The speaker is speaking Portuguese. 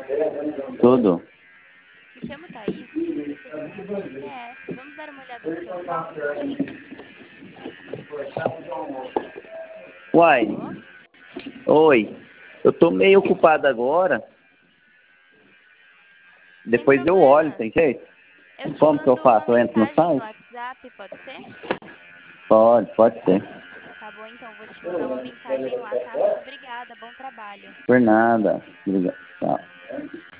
Tudo. Me chamo Thaís e eu recebi um SMS. Vamos dar uma olhada no seu e-mail? Uai, Alô? oi. Eu tô meio ocupado agora. Sem Depois eu olho, problema. tem jeito? Eu te Como que eu mando uma faço? Eu entro no mensagem no site? WhatsApp, pode ser? Pode ser. Tá bom, então vou te mandar uma mensagem lá, tá? Muito obrigada, bom trabalho. Por nada. Obrigado. Tchau.